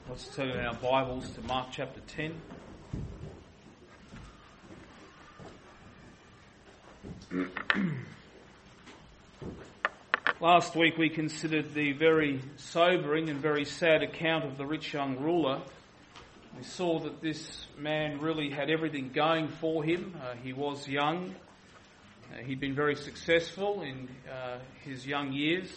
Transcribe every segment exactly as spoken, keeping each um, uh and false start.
Let's turn our Bibles to Mark chapter ten. Last week we considered the very sobering and very sad account of the rich young ruler. We saw that this man really had everything going for him. Uh, he was young. Uh, he'd been very successful in uh, his young years.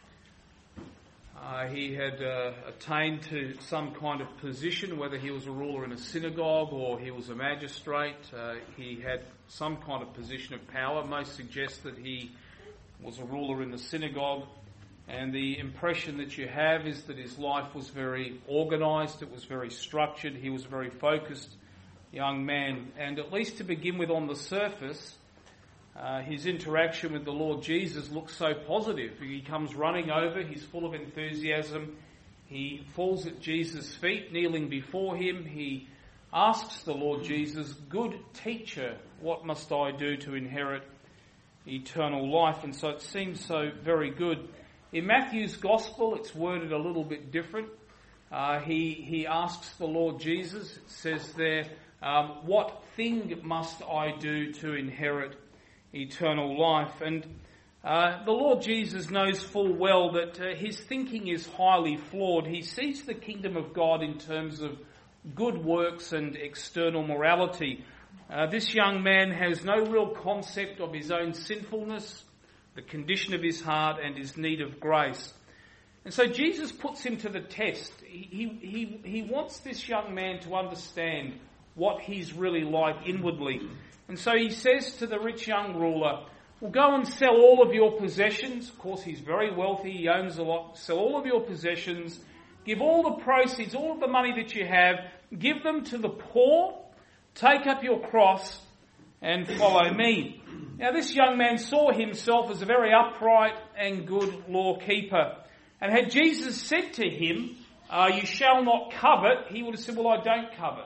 Uh, he had uh, attained to some kind of position, whether he was a ruler in a synagogue or he was a magistrate. Uh, he had some kind of position of power. Most suggest that he was a ruler in the synagogue. And the impression that you have is that his life was very organised, it was very structured, he was a very focused young man. And at least to begin with, on the surface, Uh, his interaction with the Lord Jesus looks so positive. He comes running over, he's full of enthusiasm. He falls at Jesus' feet, kneeling before him. He asks the Lord Jesus, "Good teacher, what must I do to inherit eternal life?" And so it seems so very good. In Matthew's Gospel, it's worded a little bit different. Uh, he, he asks the Lord Jesus, it says there, um, "What thing must I do to inherit eternal life?" And uh, the Lord Jesus knows full well that uh, his thinking is highly flawed. He sees the kingdom of God in terms of good works and external morality. Uh, this young man has no real concept of his own sinfulness, the condition of his heart, and his need of grace. And so Jesus puts him to the test. He, he, he wants this young man to understand what he's really like inwardly. And so he says to the rich young ruler, "Well, go and sell all of your possessions." Of course, he's very wealthy, he owns a lot. "Sell all of your possessions, give all the proceeds, all of the money that you have, give them to the poor, take up your cross and follow me." Now, this young man saw himself as a very upright and good law keeper. And had Jesus said to him, uh, "You shall not covet," he would have said, "Well, I don't covet.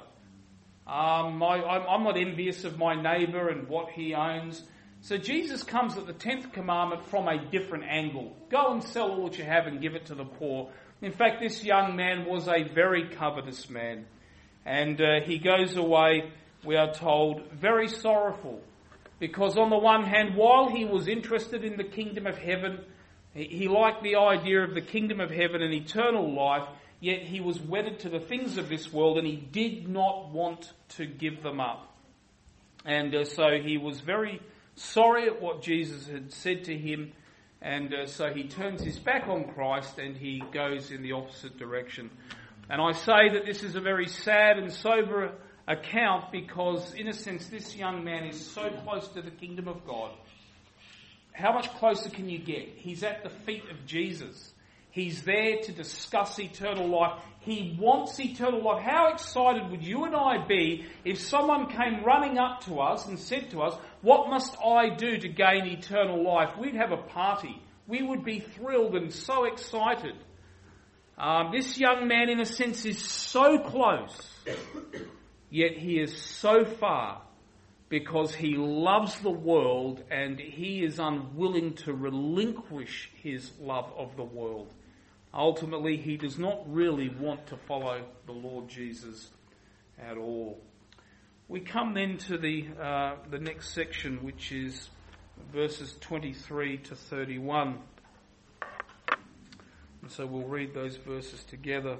Um, I, I'm not envious of my neighbour and what he owns." So Jesus comes at the tenth commandment from a different angle. Go and sell all that you have and give it to the poor. In fact, this young man was a very covetous man. And uh, he goes away, we are told, very sorrowful. Because on the one hand, while he was interested in the kingdom of heaven, he, he liked the idea of the kingdom of heaven and eternal life, yet he was wedded to the things of this world and he did not want to give them up. And uh, so he was very sorry at what Jesus had said to him, and uh, so he turns his back on Christ and he goes in the opposite direction. And I say that this is a very sad and sober account because, in a sense, this young man is so close to the kingdom of God. How much closer can you get? He's at the feet of Jesus. He's there to discuss eternal life. He wants eternal life. How excited would you and I be if someone came running up to us and said to us, "What must I do to gain eternal life?" We'd have a party. We would be thrilled and so excited. Um, this young man, in a sense, is so close, yet he is so far because he loves the world and he is unwilling to relinquish his love of the world. Ultimately, he does not really want to follow the Lord Jesus at all. We come then to the uh, the next section, which is verses twenty-three to thirty-one. And so we'll read those verses together.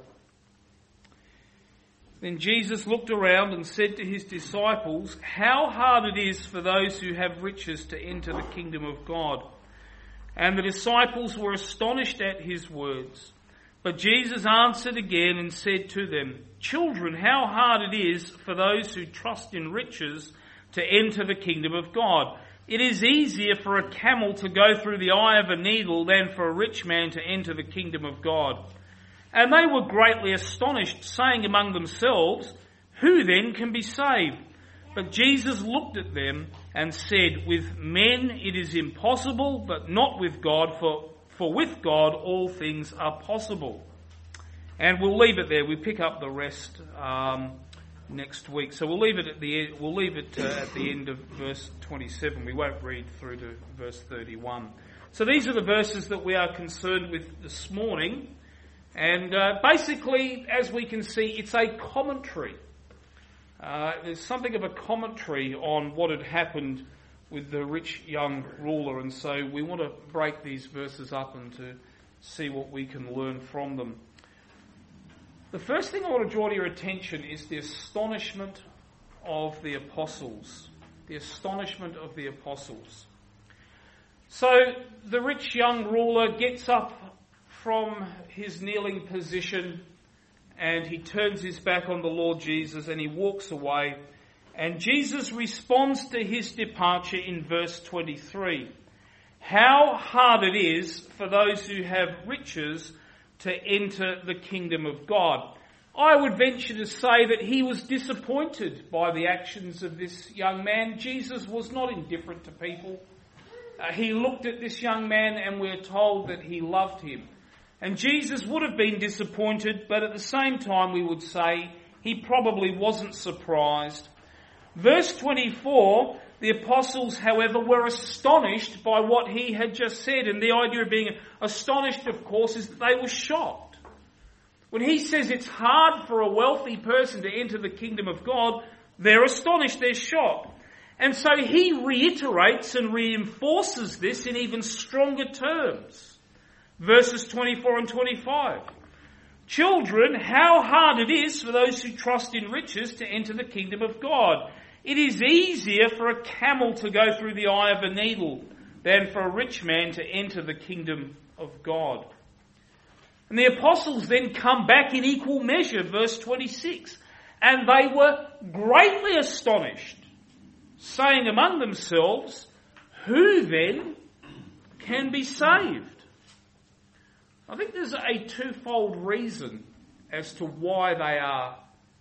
"Then Jesus looked around and said to his disciples, 'How hard it is for those who have riches to enter the kingdom of God.' And the disciples were astonished at his words. But Jesus answered again and said to them, 'Children, how hard it is for those who trust in riches to enter the kingdom of God. It is easier for a camel to go through the eye of a needle than for a rich man to enter the kingdom of God.' And they were greatly astonished, saying among themselves, 'Who then can be saved?' But Jesus looked at them and said, 'With men it is impossible, but not with God, for, for with God all things are possible.'" And we'll leave it there. We pick up the rest um, next week. So we'll leave it at the end, we'll leave it uh, at the end of verse twenty-seven. We won't read through to verse thirty-one. So these are the verses that we are concerned with this morning. And uh, basically, as we can see, it's a commentary. Uh, there's something of a commentary on what had happened with the rich young ruler, and so we want to break these verses up and to see what we can learn from them. The first thing I want to draw to your attention is the astonishment of the apostles. The astonishment of the apostles. So the rich young ruler gets up from his kneeling position and he turns his back on the Lord Jesus and he walks away. And Jesus responds to his departure in verse twenty-three. How hard it is for those who have riches to enter the kingdom of God. I would venture to say that he was disappointed by the actions of this young man. Jesus was not indifferent to people. Uh, he looked at this young man and we're told that he loved him. And Jesus would have been disappointed, but at the same time we would say he probably wasn't surprised. Verse twenty-four, the apostles, however, were astonished by what he had just said. And the idea of being astonished, of course, is that they were shocked. When he says it's hard for a wealthy person to enter the kingdom of God, they're astonished, they're shocked. And so he reiterates and reinforces this in even stronger terms. Verses twenty-four and twenty-five. Children, how hard it is for those who trust in riches to enter the kingdom of God. It is easier for a camel to go through the eye of a needle than for a rich man to enter the kingdom of God. And the apostles then come back in equal measure, verse twenty-six. And they were greatly astonished, saying among themselves, who then can be saved? I think there's a twofold reason as to why they are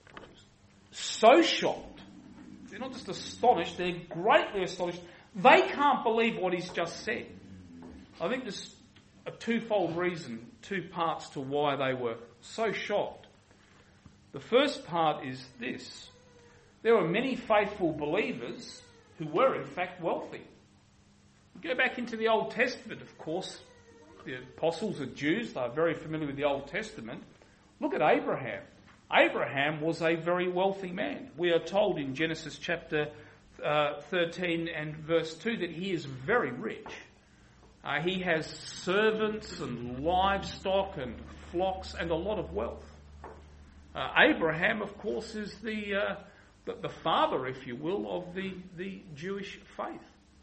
so shocked. They're not just astonished, they're greatly astonished. They can't believe what he's just said. I think there's a twofold reason, two parts to why they were so shocked. The first part is this. There were many faithful believers who were in fact wealthy. Go back into the Old Testament, of course. The apostles are Jews, they're very familiar with the Old Testament. Look at Abraham. Abraham was a very wealthy man. We are told in Genesis chapter uh, thirteen and verse two that he is very rich. Uh, he has servants and livestock and flocks and a lot of wealth. Uh, Abraham, of course, is the, uh, the the father, if you will, of the, the Jewish faith.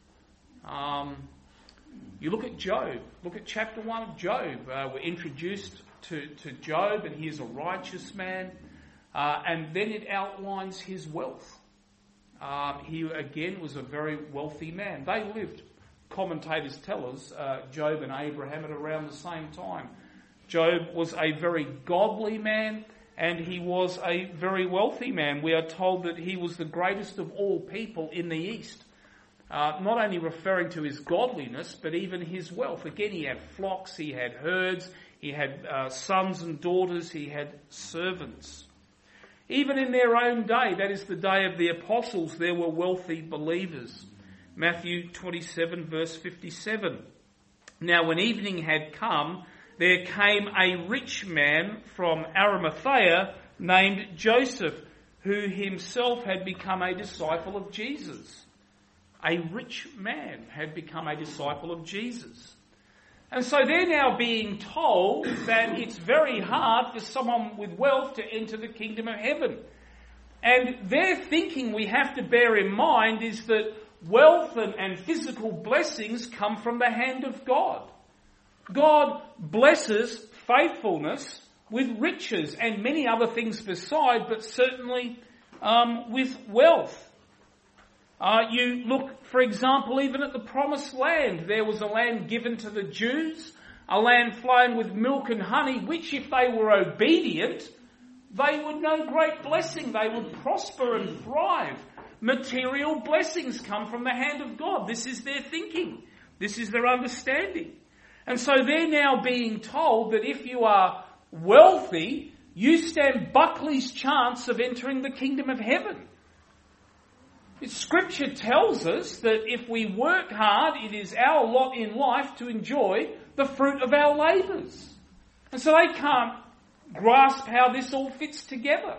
Um, you look at Job. Look at chapter one of Job. Uh, we're introduced to, to Job, and he is a righteous man. Uh, and then it outlines his wealth. Uh, he, again, was a very wealthy man. They lived, commentators tell us, uh, Job and Abraham at around the same time. Job was a very godly man, and he was a very wealthy man. We are told that he was the greatest of all people in the East. Uh, not only referring to his godliness, but even his wealth. Again, he had flocks, he had herds, he had uh, sons and daughters, he had servants. Even in their own day, that is the day of the apostles, there were wealthy believers. Matthew twenty-seven verse fifty-seven. Now when evening had come, there came a rich man from Arimathea named Joseph, who himself had become a disciple of Jesus. A rich man had become a disciple of Jesus. And so they're now being told that it's very hard for someone with wealth to enter the kingdom of heaven. And their thinking, we have to bear in mind, is that wealth and, and physical blessings come from the hand of God. God blesses faithfulness with riches and many other things beside, but certainly um, with wealth. Uh, you look, for example, even at the promised land. There was a land given to the Jews, a land flowing with milk and honey, which if they were obedient, they would know great blessing. They would prosper and thrive. Material blessings come from the hand of God. This is their thinking. This is their understanding. And so they're now being told that if you are wealthy, you stand Buckley's chance of entering the kingdom of heaven. Scripture tells us that if we work hard, it is our lot in life to enjoy the fruit of our labours. And so they can't grasp how this all fits together.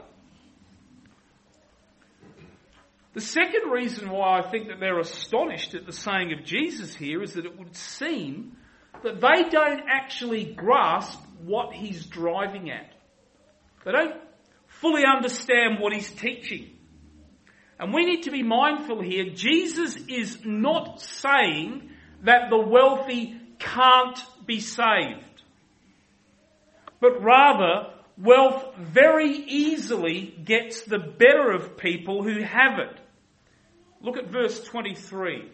The second reason why I think that they're astonished at the saying of Jesus here is that it would seem that they don't actually grasp what he's driving at. They don't fully understand what he's teaching. And we need to be mindful here, Jesus is not saying that the wealthy can't be saved, but rather wealth very easily gets the better of people who have it. Look at verse twenty-three.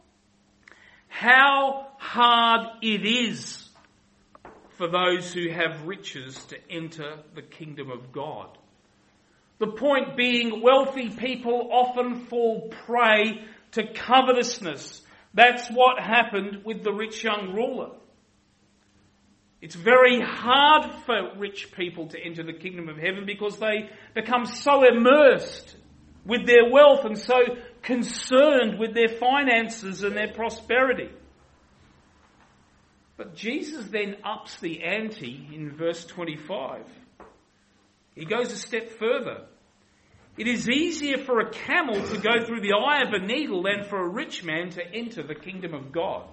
How hard it is for those who have riches to enter the kingdom of God. The point being, wealthy people often fall prey to covetousness. That's what happened with the rich young ruler. It's very hard for rich people to enter the kingdom of heaven because they become so immersed with their wealth and so concerned with their finances and their prosperity. But Jesus then ups the ante in verse twenty-five. He goes a step further. It is easier for a camel to go through the eye of a needle than for a rich man to enter the kingdom of God.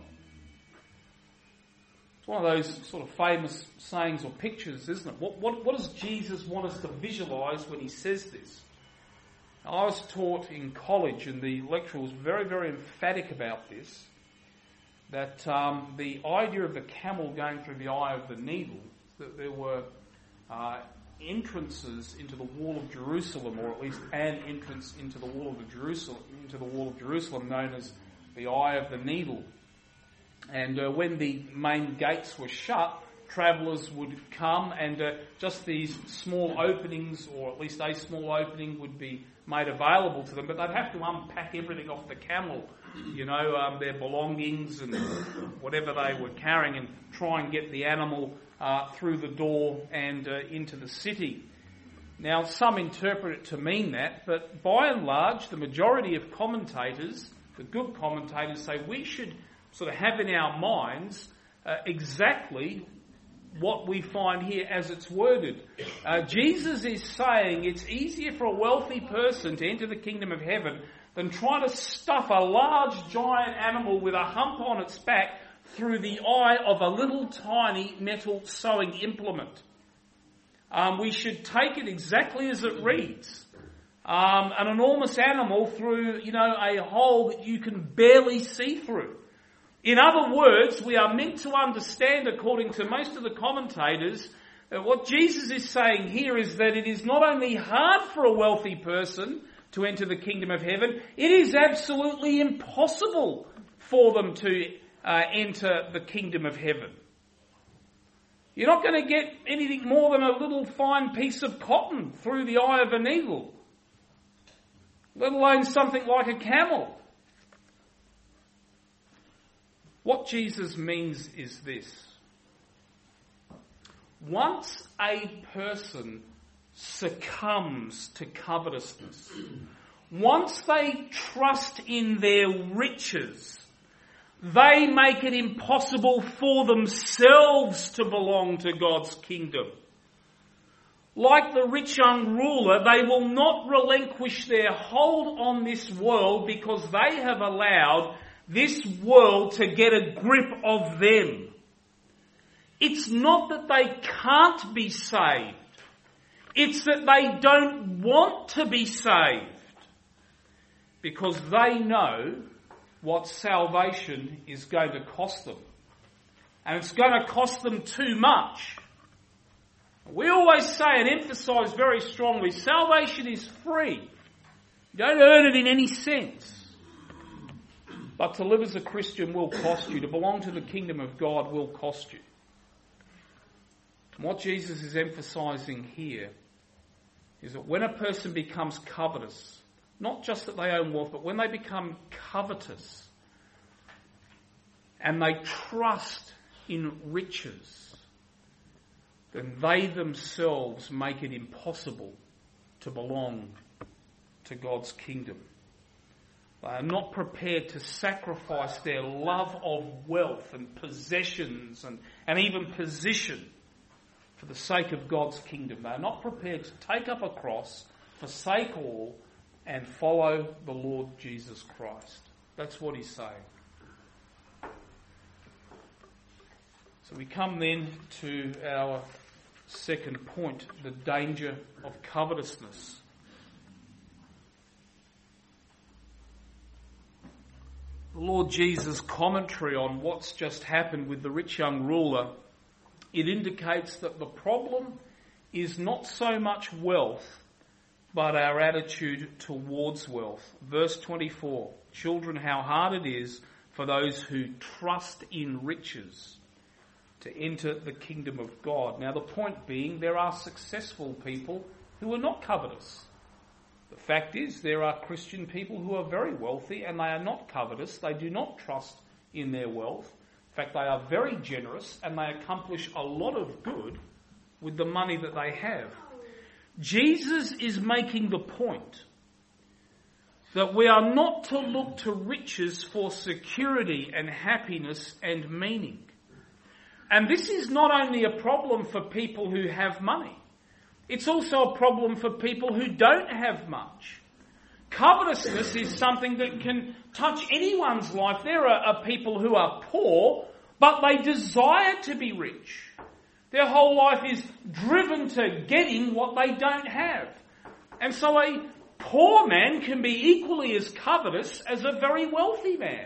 It's one of those sort of famous sayings or pictures, isn't it? What, what, what does Jesus want us to visualise when he says this? I was taught in college, and the lecturer was very, very emphatic about this, that um, the idea of the camel going through the eye of the needle, that there were uh, entrances into the wall of Jerusalem, or at least an entrance into the wall of the Jerusalem, into the wall of Jerusalem, known as the Eye of the Needle. And uh, when the main gates were shut, travellers would come, and uh, just these small openings, or at least a small opening, would be made available to them. But they'd have to unpack everything off the camel, you know, um, their belongings and whatever they were carrying, and try and get the animal uh, through the door and uh, into the city. Now, some interpret it to mean that, but by and large, the majority of commentators, the good commentators, say we should sort of have in our minds uh, exactly what we find here as it's worded. Uh, Jesus is saying it's easier for a wealthy person to enter the kingdom of heaven than trying to stuff a large giant animal with a hump on its back through the eye of a little tiny metal sewing implement. Um, we should take it exactly as it reads. Um, an enormous animal through, you know, a hole that you can barely see through. In other words, we are meant to understand, according to most of the commentators, that what Jesus is saying here is that it is not only hard for a wealthy person to enter the kingdom of heaven, it is absolutely impossible for them to uh, enter the kingdom of heaven. You're not going to get anything more than a little fine piece of cotton through the eye of a needle, let alone something like a camel. What Jesus means is this. Once a person succumbs to covetousness, once they trust in their riches, they make it impossible for themselves to belong to God's kingdom. Like the rich young ruler, they will not relinquish their hold on this world because they have allowed this world to get a grip of them. It's not that they can't be saved. It's that they don't want to be saved because they know what salvation is going to cost them. And it's going to cost them too much. We always say and emphasise very strongly, salvation is free. You don't earn it in any sense. But to live as a Christian will cost you. To belong to the kingdom of God will cost you. And what Jesus is emphasising here is that when a person becomes covetous, not just that they own wealth, but when they become covetous and they trust in riches, then they themselves make it impossible to belong to God's kingdom. They are not prepared to sacrifice their love of wealth and possessions and, and even position for the sake of God's kingdom. They are not prepared to take up a cross, forsake all, and follow the Lord Jesus Christ. That's what he's saying. So we come then to our second point, the danger of covetousness. The Lord Jesus' commentary on what's just happened with the rich young ruler, it indicates that the problem is not so much wealth, but our attitude towards wealth. Verse twenty-four, children, how hard it is for those who trust in riches to enter the kingdom of God. Now the point being, there are successful people who are not covetous. The fact is, there are Christian people who are very wealthy and they are not covetous. They do not trust in their wealth. In fact, they are very generous and they accomplish a lot of good with the money that they have. Jesus is making the point that we are not to look to riches for security and happiness and meaning. And this is not only a problem for people who have money. It's also a problem for people who don't have much. Covetousness is something that can touch anyone's life. There are, are people who are poor, but they desire to be rich. Their whole life is driven to getting what they don't have. And so a poor man can be equally as covetous as a very wealthy man.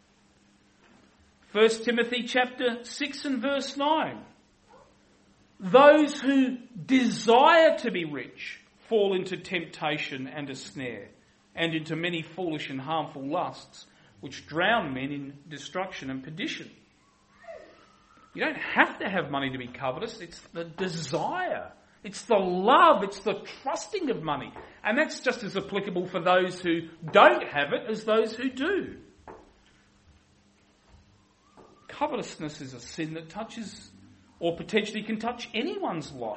First Timothy chapter six and verse nine. Those who desire to be rich fall into temptation and a snare, and into many foolish and harmful lusts, which drown men in destruction and perdition. You don't have to have money to be covetous. It's the desire. It's the love. It's the trusting of money. And that's just as applicable for those who don't have it as those who do. Covetousness is a sin that touches, or potentially can touch, anyone's life.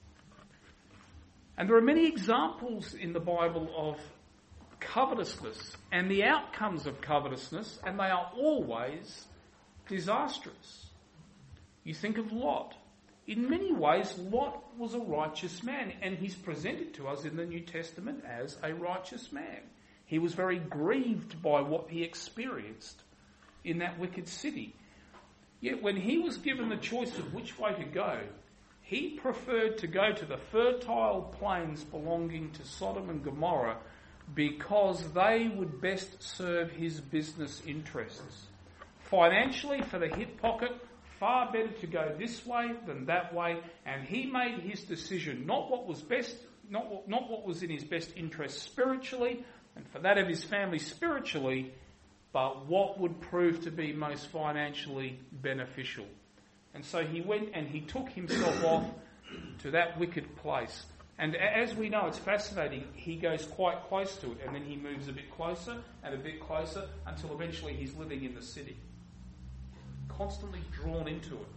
And there are many examples in the Bible of covetousness and the outcomes of covetousness, and they are always disastrous. You think of Lot. In many ways, Lot was a righteous man, and he's presented to us in the New Testament as a righteous man. He was very grieved by what he experienced in that wicked city. Yet when he was given the choice of which way to go, he preferred to go to the fertile plains belonging to Sodom and Gomorrah because they would best serve his business interests. Financially, for the hip pocket, far better to go this way than that way, and he made his decision not what was best, not what, not what was in his best interest spiritually, and for that of his family spiritually, but what would prove to be most financially beneficial. And so he went and he took himself off to that wicked place. And as we know, it's fascinating, he goes quite close to it, and then he moves a bit closer and a bit closer until eventually he's living in the city, constantly drawn into it.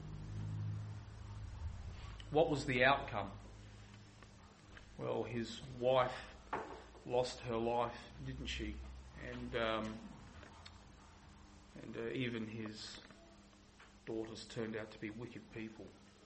What was the outcome? Well, his wife lost her life, didn't she? And um, and uh, even his daughters turned out to be wicked people.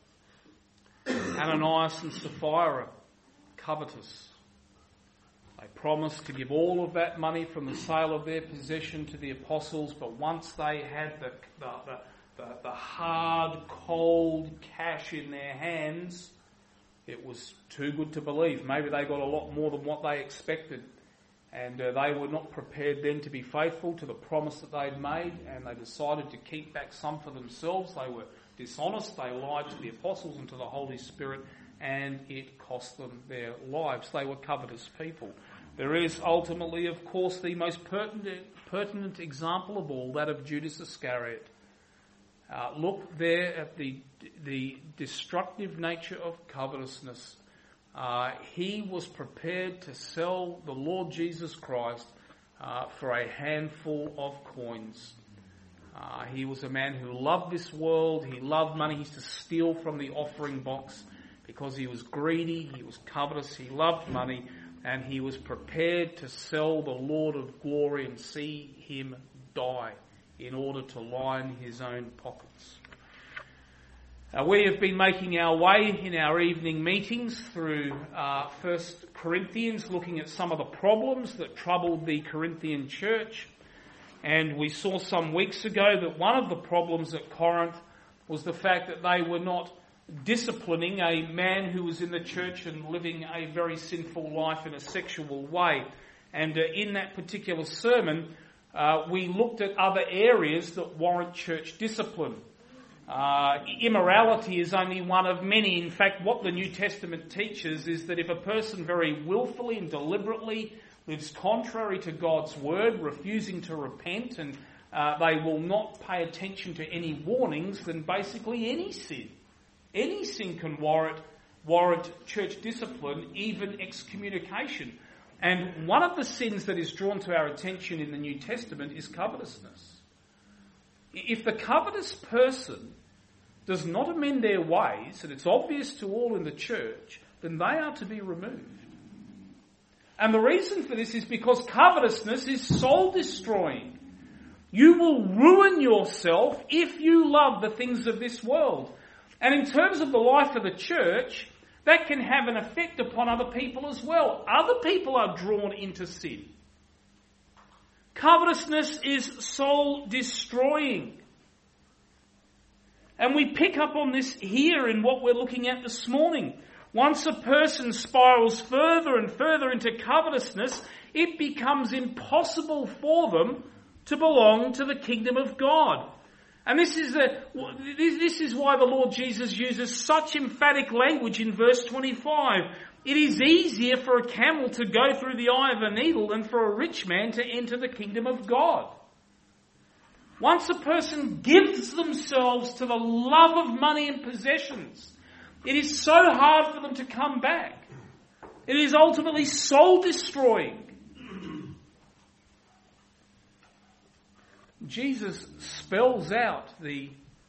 Ananias and Sapphira, covetous. They promised to give all of that money from the sale of their possession to the apostles, but once they had the the, the The, the hard, cold cash in their hands, it was too good to believe. Maybe they got a lot more than what they expected. And uh, they were not prepared then to be faithful to the promise that they'd made, and they decided to keep back some for themselves. They were dishonest. They lied to the apostles and to the Holy Spirit, and it cost them their lives. They were covetous people. There is ultimately, of course, the most pertinent, pertinent example of all, that of Judas Iscariot. Uh, look there at the the destructive nature of covetousness. Uh, he was prepared to sell the Lord Jesus Christ uh, for a handful of coins. Uh, he was a man who loved this world. He loved money. He used to steal from the offering box because he was greedy. He was covetous. He loved money, and he was prepared to sell the Lord of glory and see him die in order to line his own pockets. Uh, we have been making our way in our evening meetings through uh, First Corinthians, looking at some of the problems that troubled the Corinthian church. And we saw some weeks ago that one of the problems at Corinth was the fact that they were not disciplining a man who was in the church and living a very sinful life in a sexual way. And uh, in that particular sermon, uh, we looked at other areas that warrant church discipline. Uh, immorality is only one of many. In fact, what the New Testament teaches is that if a person very willfully and deliberately lives contrary to God's word, refusing to repent, and uh, they will not pay attention to any warnings, then basically any sin, any sin can warrant, warrant church discipline, even excommunication. And one of the sins that is drawn to our attention in the New Testament is covetousness. If the covetous person does not amend their ways, and it's obvious to all in the church, then they are to be removed. And the reason for this is because covetousness is soul-destroying. You will ruin yourself if you love the things of this world. And in terms of the life of the church, that can have an effect upon other people as well. Other people are drawn into sin. Covetousness is soul-destroying. And we pick up on this here in what we're looking at this morning. Once a person spirals further and further into covetousness, it becomes impossible for them to belong to the kingdom of God. And this is the, this is why the Lord Jesus uses such emphatic language in verse twenty-five. It is easier for a camel to go through the eye of a needle than for a rich man to enter the kingdom of God. Once a person gives themselves to the love of money and possessions, it is so hard for them to come back. It is ultimately soul-destroying. Jesus spells out the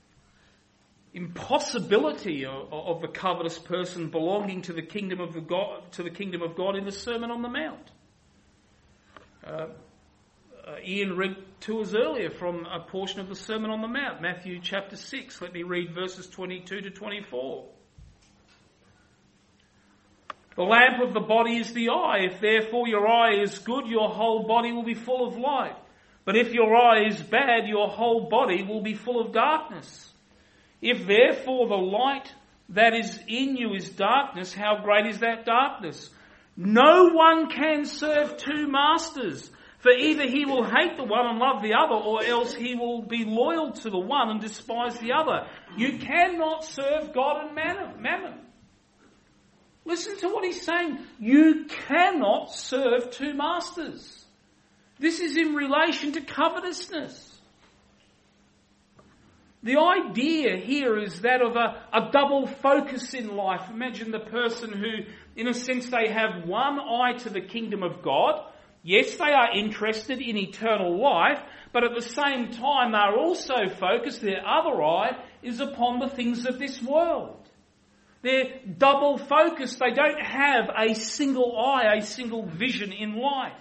impossibility of, of the covetous person belonging to the kingdom of the God, to the kingdom of God in the Sermon on the Mount. Uh, uh, Ian read to us earlier from a portion of the Sermon on the Mount, Matthew chapter six. Let me read verses twenty-two to twenty-four. The lamp of the body is the eye. If therefore your eye is good, your whole body will be full of light. But if your eye is bad, your whole body will be full of darkness. If therefore the light that is in you is darkness, how great is that darkness? No one can serve two masters, for either he will hate the one and love the other, or else he will be loyal to the one and despise the other. You cannot serve God and mammon. Listen to what he's saying. You cannot serve two masters. This is in relation to covetousness. The idea here is that of a, a double focus in life. Imagine the person who, in a sense, they have one eye to the kingdom of God. Yes, they are interested in eternal life, but at the same time they are also focused, their other eye is upon the things of this world. They're double focused. They don't have a single eye, a single vision in life.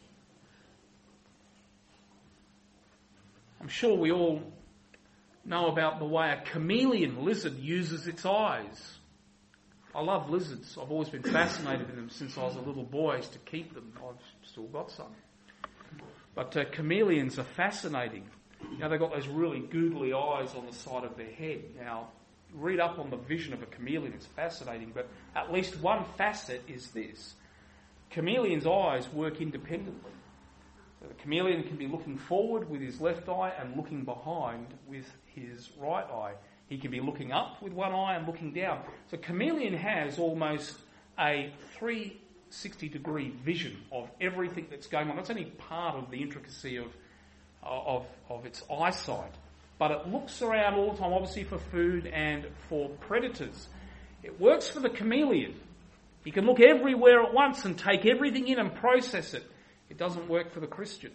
I'm sure we all know about the way a chameleon lizard uses its eyes. I love lizards. I've always been fascinated in them since I was a little boy. I used to keep them. I've still got some. But uh, chameleons are fascinating. You know, they've got those really googly eyes on the side of their head. Now, read up on the vision of a chameleon. It's fascinating. But at least one facet is this. Chameleons' eyes work independently. So the chameleon can be looking forward with his left eye and looking behind with his right eye. He can be looking up with one eye and looking down. So chameleon has almost a three sixty degree vision of everything that's going on. That's only part of the intricacy of, of, of its eyesight. But it looks around all the time, obviously for food and for predators. It works for the chameleon. He can look everywhere at once and take everything in and process it. It doesn't work for the Christian.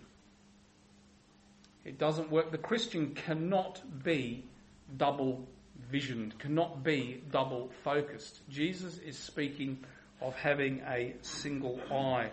It doesn't work. The Christian cannot be double visioned, cannot be double focused. Jesus is speaking of having a single eye.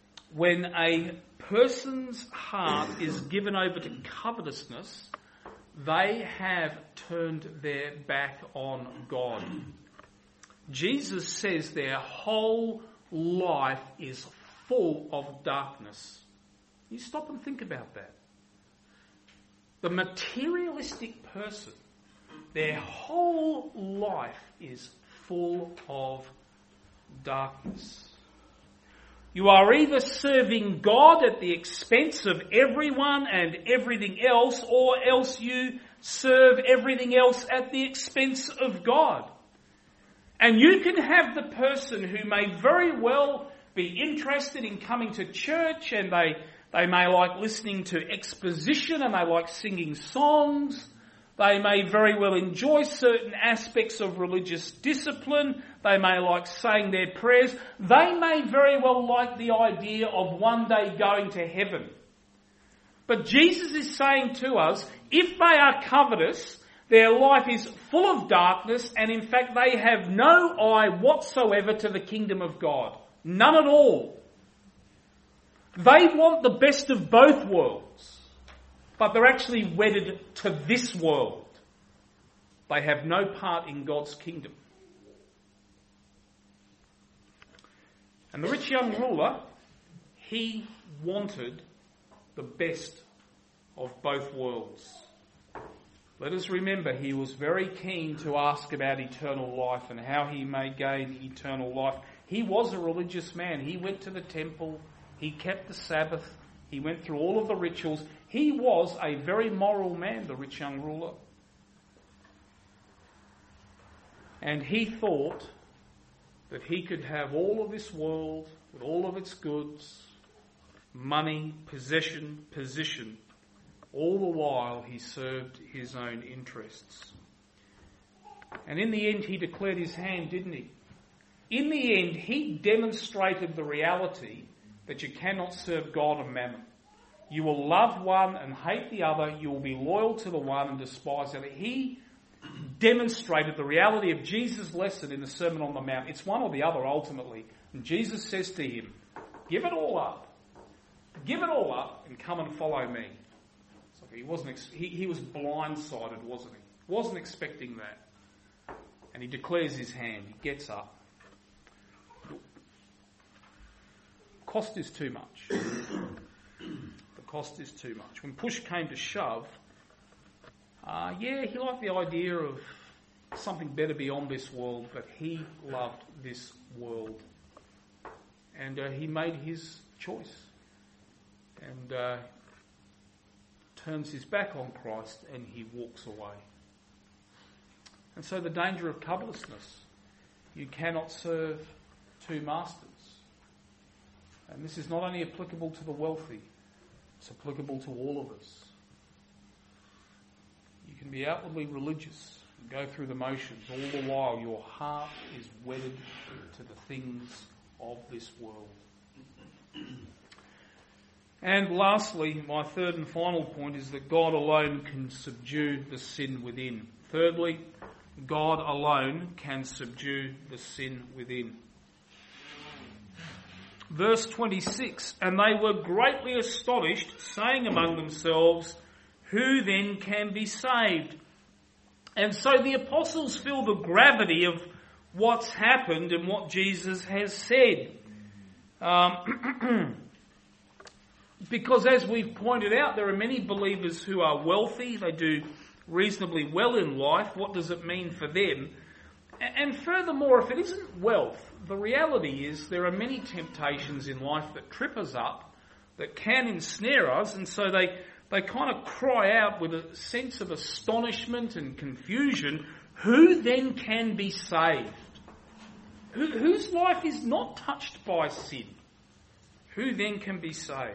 When a person's heart is given over to covetousness, They have turned their back on God. Jesus says their whole life is full of darkness. You stop and think about that. The materialistic person, their whole life is full of darkness. You are either serving God at the expense of everyone and everything else, or else you serve everything else at the expense of God. And you can have the person who may very well be interested in coming to church, and they, they may like listening to exposition, and they like singing songs. They may very well enjoy certain aspects of religious discipline. They may like saying their prayers. They may very well like the idea of one day going to heaven. But Jesus is saying to us, if they are covetous, their life is full of darkness, and in fact they have no eye whatsoever to the kingdom of God. None at all. They want the best of both worlds, but they're actually wedded to this world. They have no part in God's kingdom. And the rich young ruler, he wanted the best of both worlds. Let us remember, he was very keen to ask about eternal life and how he may gain eternal life. He was a religious man. He went to the temple. He kept the Sabbath. He went through all of the rituals. He was a very moral man, the rich young ruler. And he thought that he could have all of this world with all of its goods, money, possession, position. All the while he served his own interests. And in the end he declared his hand, didn't he? In the end he demonstrated the reality that you cannot serve God and mammon. You will love one and hate the other. You will be loyal to the one and despise the other. He demonstrated the reality of Jesus' lesson in the Sermon on the Mount. It's one or the other ultimately. And Jesus says to him, give it all up. Give it all up and come and follow me. So he wasn't. Ex- he, he was blindsided, wasn't he? Wasn't expecting that. And he declares his hand. He gets up. Cost is too much. The cost is too much. When push came to shove, uh, yeah, he liked the idea of something better beyond this world, but he loved this world. And uh, he made his choice. And uh, turns his back on Christ and he walks away. And so the danger of covetousness, you cannot serve two masters. And this is not only applicable to the wealthy, it's applicable to all of us. You can be outwardly religious and go through the motions, all the while your heart is wedded to the things of this world. And lastly, my third and final point is that God alone can subdue the sin within. Thirdly, God alone can subdue the sin within. Verse twenty-six, and they were greatly astonished, saying among themselves, who then can be saved? And so the apostles feel the gravity of what's happened and what Jesus has said. Um, because as we've pointed out, there are many believers who are wealthy, they do reasonably well in life. What does it mean for them? And furthermore, if it isn't wealth, the reality is there are many temptations in life that trip us up, that can ensnare us, and so they, they kind of cry out with a sense of astonishment and confusion, who then can be saved? Who, whose life is not touched by sin? Who then can be saved?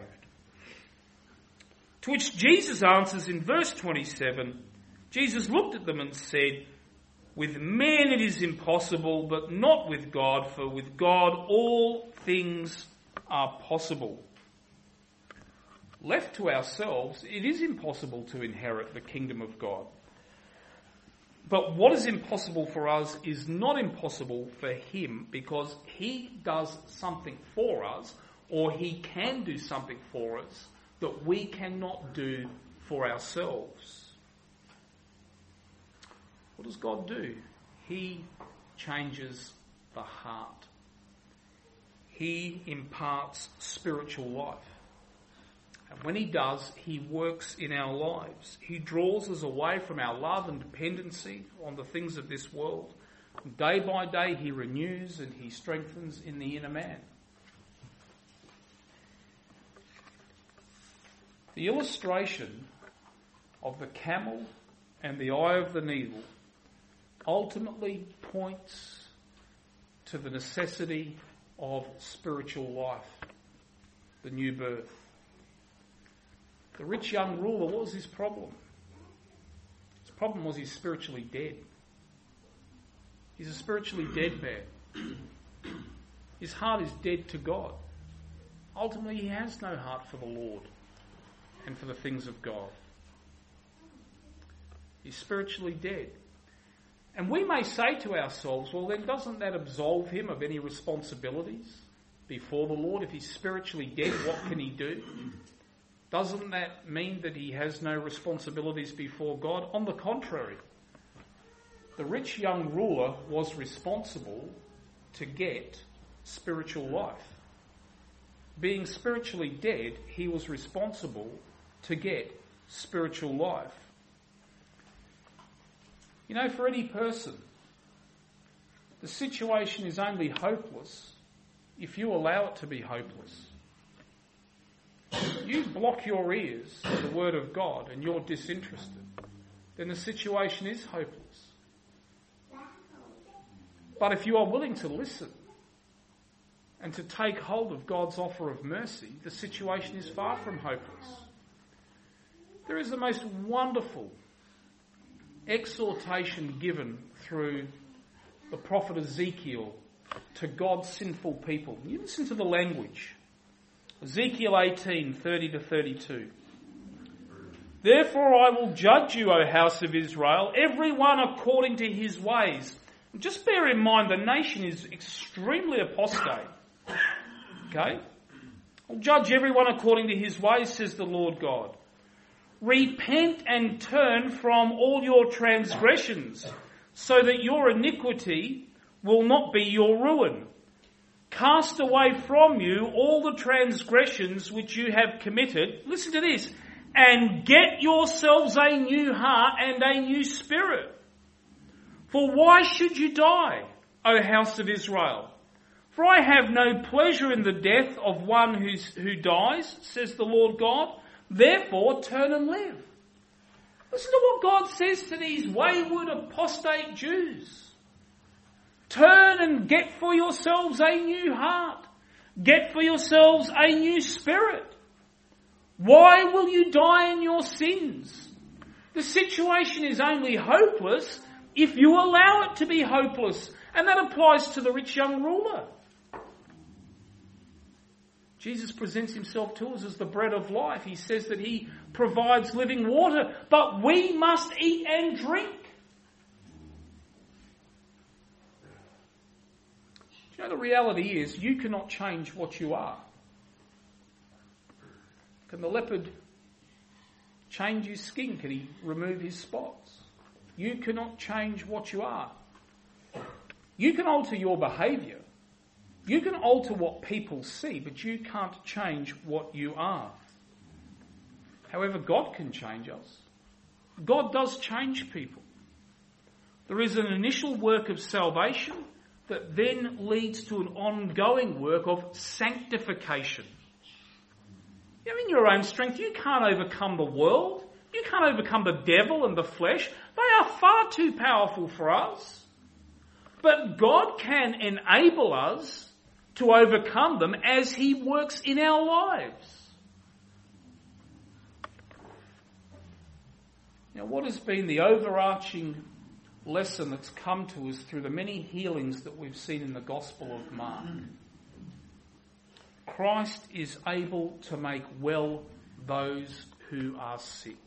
To which Jesus answers in verse twenty-seven, Jesus looked at them and said, with men it is impossible, but not with God, for with God all things are possible. Left to ourselves, it is impossible to inherit the kingdom of God. But what is impossible for us is not impossible for him, because he does something for us, or he can do something for us that we cannot do for ourselves. What does God do? He changes the heart. He imparts spiritual life. And when he does, he works in our lives. He draws us away from our love and dependency on the things of this world. Day by day he renews and he strengthens in the inner man. The illustration of the camel and the eye of the needle ultimately points to the necessity of spiritual life, the new birth. The rich young ruler, what was his problem? His problem was he's spiritually dead. He's a spiritually dead man. His heart is dead to God. Ultimately, he has no heart for the Lord and for the things of God. He's spiritually dead. And we may say to ourselves, well, then doesn't that absolve him of any responsibilities before the Lord? If he's spiritually dead, what can he do? Doesn't that mean that he has no responsibilities before God? On the contrary, the rich young ruler was responsible to get spiritual life. Being spiritually dead, he was responsible to get spiritual life. You know, for any person, the situation is only hopeless if you allow it to be hopeless. If you block your ears to the word of God and you're disinterested, then the situation is hopeless. But if you are willing to listen and to take hold of God's offer of mercy, the situation is far from hopeless. There is the most wonderful exhortation given through the prophet Ezekiel to God's sinful people. You listen to the language. Ezekiel eighteen, thirty to thirty-two. Therefore I will judge you, O house of Israel, every one according to his ways. Just bear in mind the nation is extremely apostate. Okay? I'll judge everyone according to his ways, says the Lord God. Repent and turn from all your transgressions, so that your iniquity will not be your ruin. Cast away from you all the transgressions which you have committed. Listen to this. And get yourselves a new heart and a new spirit. For why should you die, O house of Israel? For I have no pleasure in the death of one who's, who dies, says the Lord God. Therefore, turn and live. Listen to what God says to these wayward apostate Jews. Turn and get for yourselves a new heart. Get for yourselves a new spirit. Why will you die in your sins? The situation is only hopeless if you allow it to be hopeless. And that applies to the rich young ruler. Jesus presents himself to us as the bread of life. He says that he provides living water, but we must eat and drink. Do you know the reality is you cannot change what you are. Can the leopard change his skin? Can he remove his spots? You cannot change what you are. You can alter your behaviour. You can alter what people see, but you can't change what you are. However, God can change us. God does change people. There is an initial work of salvation that then leads to an ongoing work of sanctification. You know, in your own strength, you can't overcome the world. You can't overcome the devil and the flesh. They are far too powerful for us. But God can enable us to overcome them as he works in our lives. Now, what has been the overarching lesson that's come to us through the many healings that we've seen in the Gospel of Mark? Christ is able to make well those who are sick.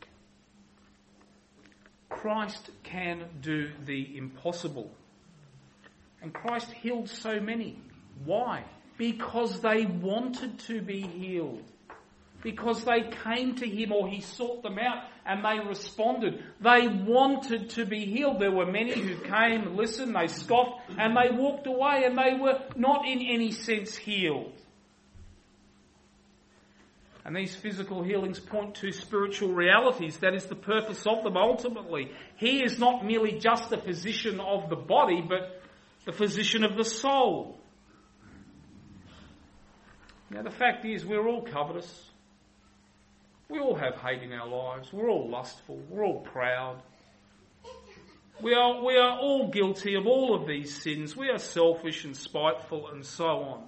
Christ can do the impossible. And Christ healed so many. Why? Because they wanted to be healed. because they came to him, or he sought them out and they responded. They wanted to be healed. There were many who came and listened, they scoffed and they walked away, and they were not in any sense healed. And these physical healings point to spiritual realities. That is the purpose of them ultimately. He is not merely just the physician of the body, but the physician of the soul. Now the fact is, we're all covetous. We all have hate in our lives. We're all lustful. We're all proud. We are, we are all guilty of all of these sins. We are selfish and spiteful and so on.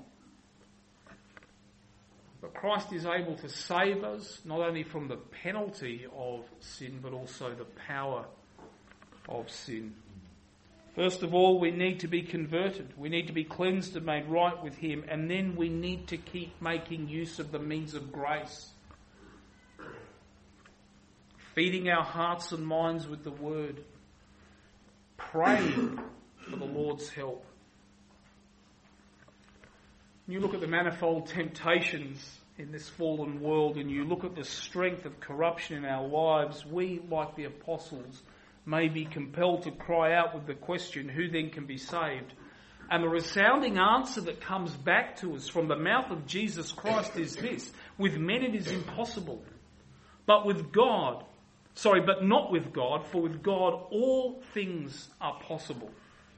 But Christ is able to save us not only from the penalty of sin, but also the power of sin. First of all, we need to be converted. We need to be cleansed and made right with him. And then we need to keep making use of the means of grace. Feeding our hearts and minds with the word. Praying for the Lord's help. You look at the manifold temptations in this fallen world, and you look at the strength of corruption in our lives, we, like the apostles, may be compelled to cry out with the question, who then can be saved? And the resounding answer that comes back to us from the mouth of Jesus Christ is this: with men it is impossible, but with God, sorry, but not with God, for with God all things are possible.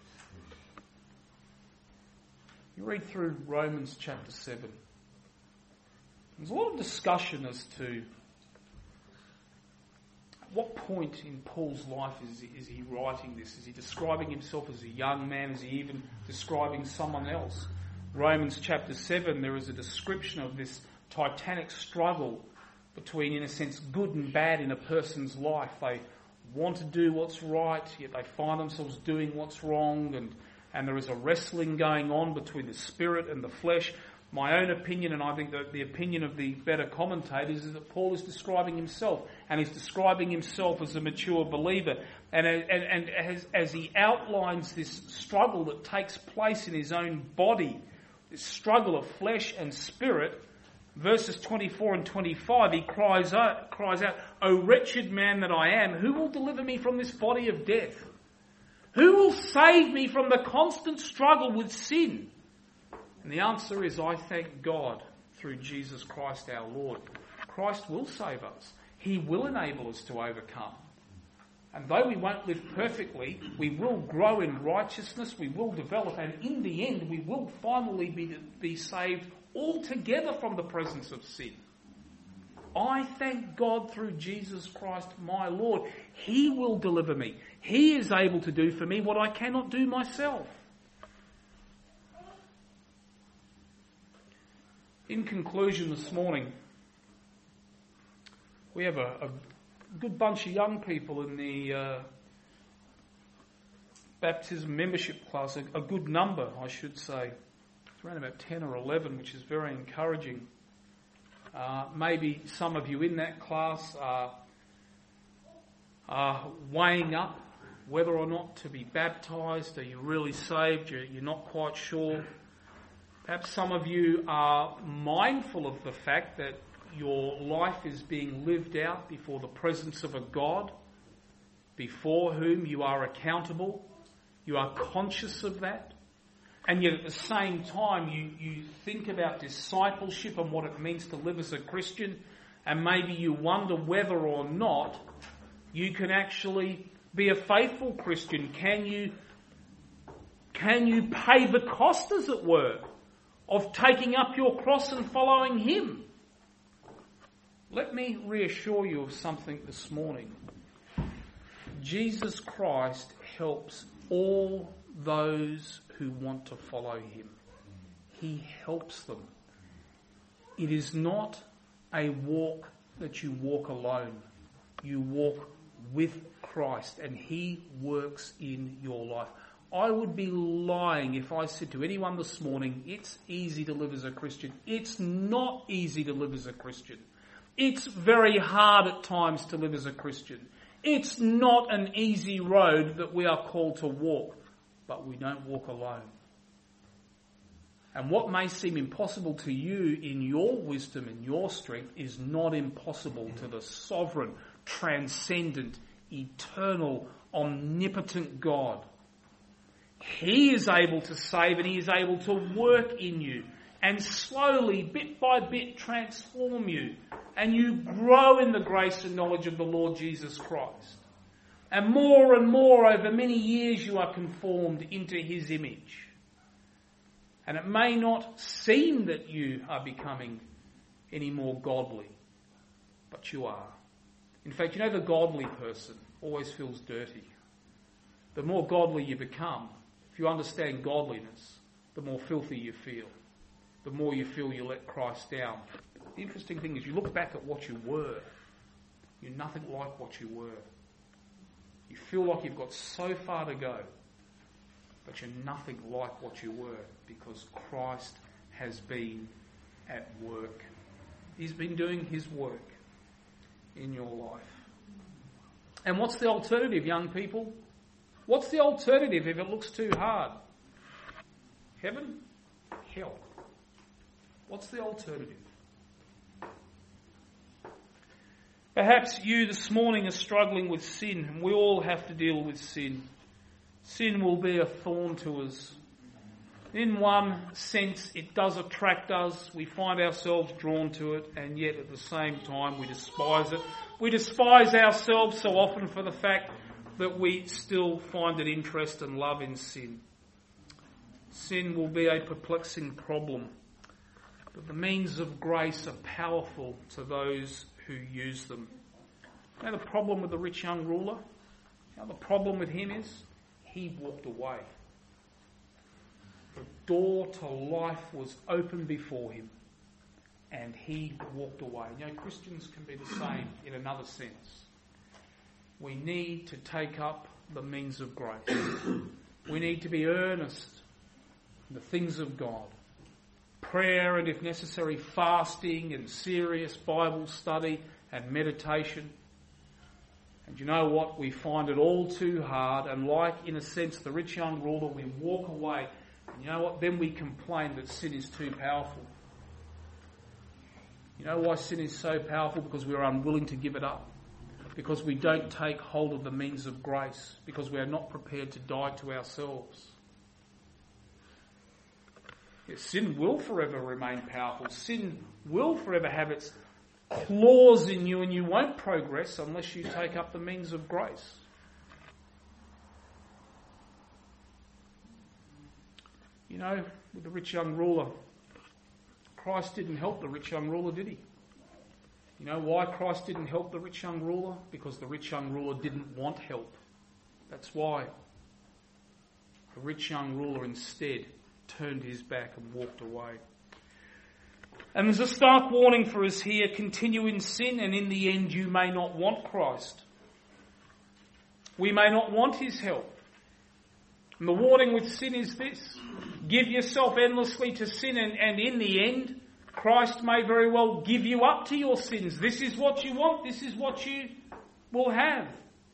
You read through Romans chapter seven. There's a lot of discussion as to at what point in Paul's life is he, is he writing this? Is he describing himself as a young man? Is he even describing someone else? Romans chapter seven, there is a description of this titanic struggle between, in a sense, good and bad in a person's life. They want to do what's right, yet they find themselves doing what's wrong, and And there is a wrestling going on between the spirit and the flesh. My own opinion, and I think that the opinion of the better commentators, is that Paul is describing himself. And he's describing himself as a mature believer. And, and, and as, as he outlines this struggle that takes place in his own body, this struggle of flesh and spirit, verses twenty-four and twenty-five, he cries out, cries out, "O wretched man that I am, who will deliver me from this body of death? Who will save me from the constant struggle with sin?" And the answer is, I thank God through Jesus Christ our Lord. Christ will save us. He will enable us to overcome. And though we won't live perfectly, we will grow in righteousness, we will develop, and in the end we will finally be, be saved altogether from the presence of sin. I thank God through Jesus Christ my Lord. He will deliver me. He is able to do for me what I cannot do myself. In conclusion this morning, we have a, a good bunch of young people in the uh, baptism membership class, a, a good number I should say. It's around about ten or eleven, which is very encouraging. Uh, maybe some of you in that class are, are weighing up whether or not to be baptised. Are you really saved? You're, you're not quite sure. Perhaps some of you are mindful of the fact that your life is being lived out before the presence of a God, before whom you are accountable. You are conscious of that. And yet at the same time, you, you think about discipleship and what it means to live as a Christian, and maybe you wonder whether or not you can actually be a faithful Christian. Can you, can you pay the cost, as it were, of taking up your cross and following him? Let me reassure you of something this morning. Jesus Christ helps all those who want to follow him. He helps them. It is not a walk that you walk alone. You walk with Christ, and he works in your life. I would be lying if I said to anyone this morning, it's easy to live as a Christian. It's not easy to live as a Christian. It's very hard at times to live as a Christian. It's not an easy road that we are called to walk, but we don't walk alone. And what may seem impossible to you in your wisdom and your strength is not impossible to the sovereign, transcendent, eternal, omnipotent God. He is able to save and he is able to work in you and slowly, bit by bit, transform you. And you grow in the grace and knowledge of the Lord Jesus Christ. And more and more over many years you are conformed into his image. And it may not seem that you are becoming any more godly, but you are. In fact, you know, the godly person always feels dirty. The more godly you become, if you understand godliness, the more filthy you feel. The more you feel you let Christ down. The interesting thing is you look back at what you were, you're nothing like what you were. You feel like you've got so far to go, but you're nothing like what you were because Christ has been at work. He's been doing his work in your life. And what's the alternative, young people? What's the alternative if it looks too hard? Heaven? Hell. What's the alternative? Perhaps you this morning are struggling with sin, and we all have to deal with sin. Sin will be a thorn to us. In one sense, it does attract us. We find ourselves drawn to it, and yet at the same time we despise it. We despise ourselves so often for the fact that we still find an interest and love in sin. Sin will be a perplexing problem, but the means of grace are powerful to those who use them. You know the problem with the rich young ruler? You know the problem with him is? He walked away. The door to life was open before him, and he walked away. You know, Christians can be the same in another sense. We need to take up the means of grace. We need to be earnest in the things of God. Prayer and, if necessary, fasting and serious Bible study and meditation. And you know what? We find it all too hard, and like, in a sense, the rich young ruler, we walk away. And you know what? Then we complain that sin is too powerful. You know why sin is so powerful? Because we are unwilling to give it up. Because we don't take hold of the means of grace. Because we are not prepared to die to ourselves. Yes, sin will forever remain powerful. Sin will forever have its claws in you, and you won't progress unless you take up the means of grace. You know, with the rich young ruler, Christ didn't help the rich young ruler, did he? You know why Christ didn't help the rich young ruler? Because the rich young ruler didn't want help. That's why. The rich young ruler instead turned his back and walked away. And there's a stark warning for us here: continue in sin, and in the end you may not want Christ. We may not want his help. And the warning with sin is this: give yourself endlessly to sin, and, and in the end Christ may very well give you up to your sins. This is what you want, this is what you will have.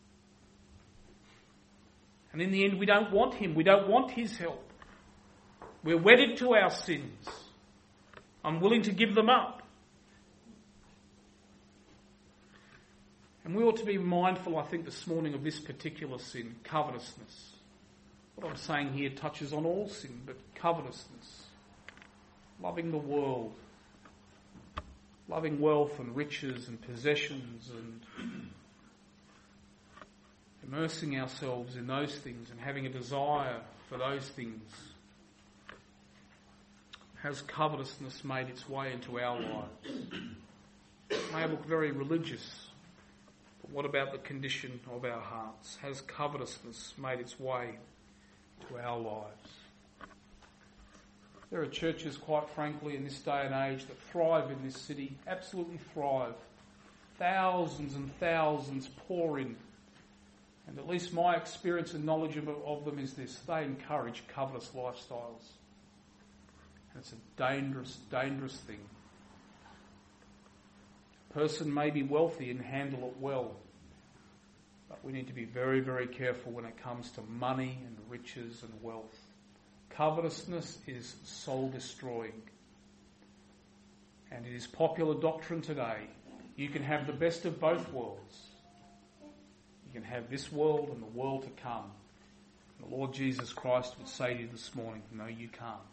And in the end we don't want him, we don't want his help. We're wedded to our sins, unwilling to give them up. And we ought to be mindful, I think, this morning of this particular sin, covetousness. What I'm saying here touches on all sin, but covetousness, loving the world, loving wealth and riches and possessions, and immersing ourselves in those things and having a desire for those things. Has covetousness made its way into our lives? It may look very religious, but what about the condition of our hearts? Has covetousness made its way to our lives? There are churches, quite frankly, in this day and age that thrive in this city, absolutely thrive. Thousands and thousands pour in. And at least my experience and knowledge of, of them is this: they encourage covetous lifestyles. And it's a dangerous, dangerous thing. A person may be wealthy and handle it well, but we need to be very, very careful when it comes to money and riches and wealth. covetousness is soul destroying. And it is popular doctrine today. You can have the best of both worlds. You can have this world and the world to come. The Lord Jesus Christ would say to you this morning, no, you can't.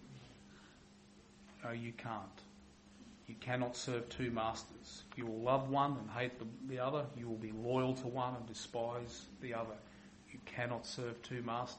No, you can't. You cannot serve two masters. You will love one and hate the, the other. You will be loyal to one and despise the other. You cannot serve two masters.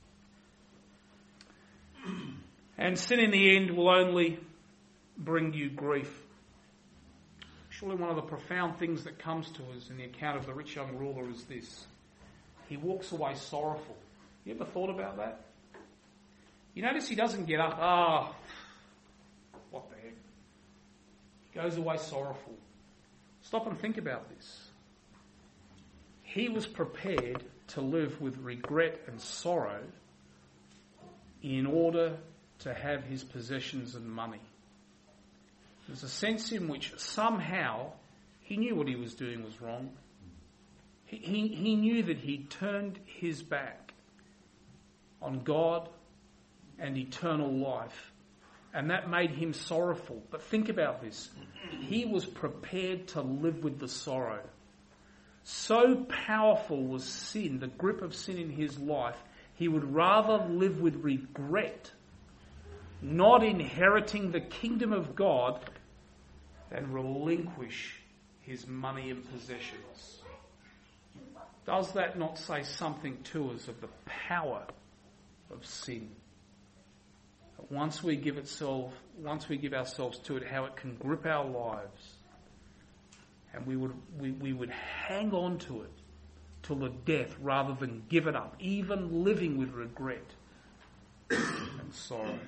And sin in the end will only bring you grief. Surely one of the profound things that comes to us in the account of the rich young ruler is this. He walks away sorrowful. You ever thought about that? You notice he doesn't get up, ah, oh, what the heck. He goes away sorrowful. Stop and think about this. He was prepared to live with regret and sorrow in order to have his possessions and money. There's a sense in which somehow he knew what he was doing was wrong. He, he, he knew that he'd turned his back on God and eternal life, and that made him sorrowful. But think about this. He was prepared to live with the sorrow. So powerful was sin, the grip of sin in his life, he would rather live with regret, not inheriting the kingdom of God, than relinquish his money and possessions. Does that not say something to us of the power of sin? Once we give itself, once we give ourselves to it, how it can grip our lives, and we would we, we would hang on to it till the death rather than give it up, even living with regret and sorrow.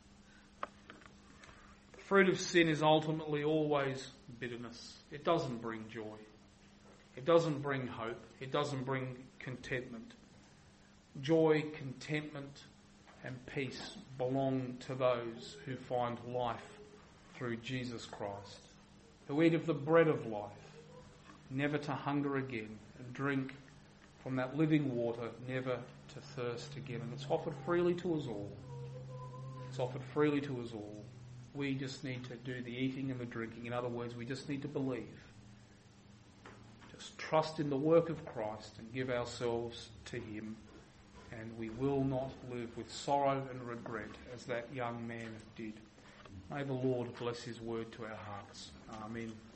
The fruit of sin is ultimately always bitterness. It doesn't bring joy. It doesn't bring hope. It doesn't bring contentment. Joy, contentment, and peace belong to those who find life through Jesus Christ, who eat of the bread of life, never to hunger again, and drink from that living water, never to thirst again. And it's offered freely to us all. It's offered freely to us all. We just need to do the eating and the drinking. In other words, we just need to believe. Just trust in the work of Christ and give ourselves to him. And we will not live with sorrow and regret as that young man did. May the Lord bless his word to our hearts. Amen.